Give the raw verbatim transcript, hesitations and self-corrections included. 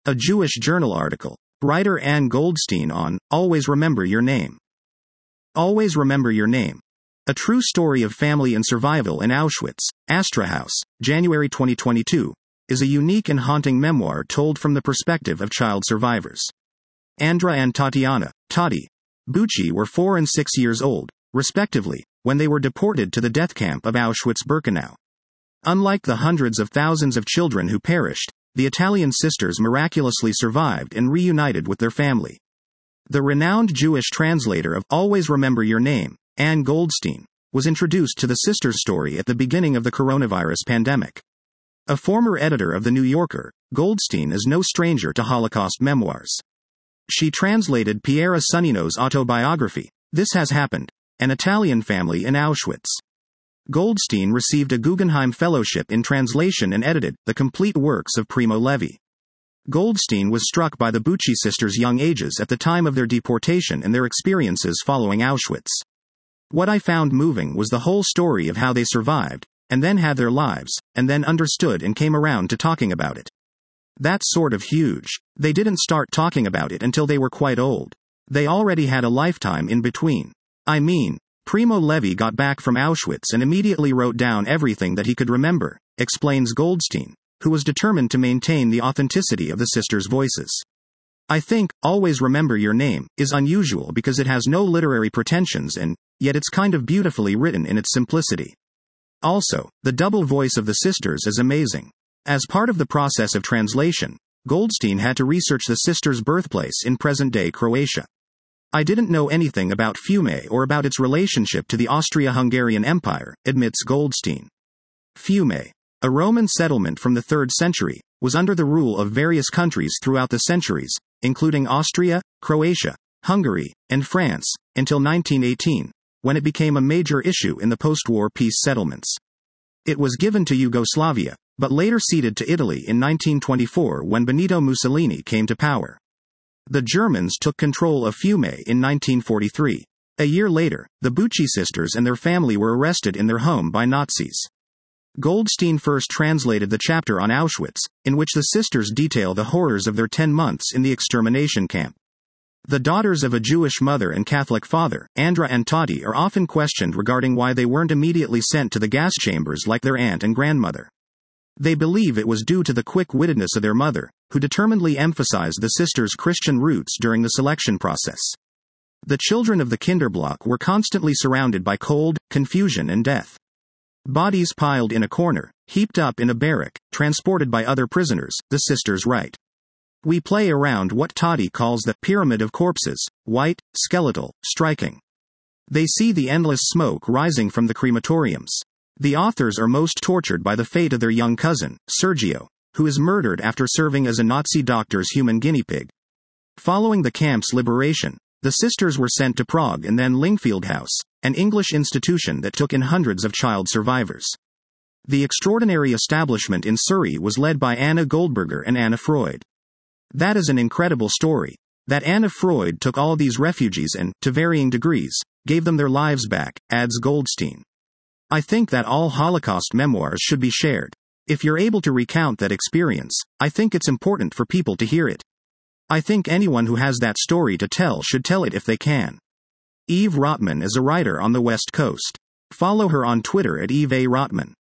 A Jewish Journal article. Writer Ann Goldstein on Always Remember Your Name. Always Remember Your Name. A True Story of Family and Survival in Auschwitz, Astra House, January twenty twenty-two, is a unique and haunting memoir told from the perspective of child survivors. Andra and Tatiana, Tati, Bucci were four and six years old, respectively, when they were deported to the death camp of Auschwitz-Birkenau. Unlike the hundreds of thousands of children who perished, the Italian sisters miraculously survived and reunited with their family. The renowned Jewish translator of Always Remember Your Name, Ann Goldstein, was introduced to the sisters' story at the beginning of the coronavirus pandemic. A former editor of The New Yorker, Goldstein is no stranger to Holocaust memoirs. She translated Piera Sonnino's autobiography, This Has Happened, An Italian Family in Auschwitz. Goldstein received a Guggenheim Fellowship in translation and edited the complete works of Primo Levi. Goldstein was struck by the Bucci sisters' young ages at the time of their deportation and their experiences following Auschwitz. What I found moving was the whole story of how they survived, and then had their lives, and then understood and came around to talking about it. That's sort of huge. They didn't start talking about it until they were quite old. They already had a lifetime in between. I mean, Primo Levi got back from Auschwitz and immediately wrote down everything that he could remember, explains Goldstein, who was determined to maintain the authenticity of the sisters' voices. I think, Always Remember Your Name, is unusual because it has no literary pretensions and, yet it's kind of beautifully written in its simplicity. Also, the double voice of the sisters is amazing. As part of the process of translation, Goldstein had to research the sisters' birthplace in present-day Croatia. I didn't know anything about Fiume or about its relationship to the Austria-Hungarian Empire, admits Goldstein. Fiume, a Roman settlement from the third century, was under the rule of various countries throughout the centuries, including Austria, Croatia, Hungary, and France, until nineteen eighteen, when it became a major issue in the post-war peace settlements. It was given to Yugoslavia, but later ceded to Italy in nineteen twenty-four when Benito Mussolini came to power. The Germans took control of Fiume in nineteen forty-three. A year later, the Bucci sisters and their family were arrested in their home by Nazis. Goldstein first translated the chapter on Auschwitz, in which the sisters detail the horrors of their ten months in the extermination camp. The daughters of a Jewish mother and Catholic father, Andra and Tati, are often questioned regarding why they weren't immediately sent to the gas chambers like their aunt and grandmother. They believe it was due to the quick-wittedness of their mother, who determinedly emphasized the sisters' Christian roots during the selection process. The children of the Kinderblock were constantly surrounded by cold, confusion and death. Bodies piled in a corner, heaped up in a barrack, transported by other prisoners, the sisters write. We play around what Tati calls the pyramid of corpses, white, skeletal, striking. They see the endless smoke rising from the crematoriums. The authors are most tortured by the fate of their young cousin, Sergio, who is murdered after serving as a Nazi doctor's human guinea pig. Following the camp's liberation, the sisters were sent to Prague and then Lingfield House, an English institution that took in hundreds of child survivors. The extraordinary establishment in Surrey was led by Anna Goldberger and Anna Freud. That is an incredible story, that Anna Freud took all these refugees and, to varying degrees, gave them their lives back, adds Goldstein. I think that all Holocaust memoirs should be shared. If you're able to recount that experience, I think it's important for people to hear it. I think anyone who has that story to tell should tell it if they can. Eve Rotman is a writer on the West Coast. Follow her on Twitter at Eve A. Rotman.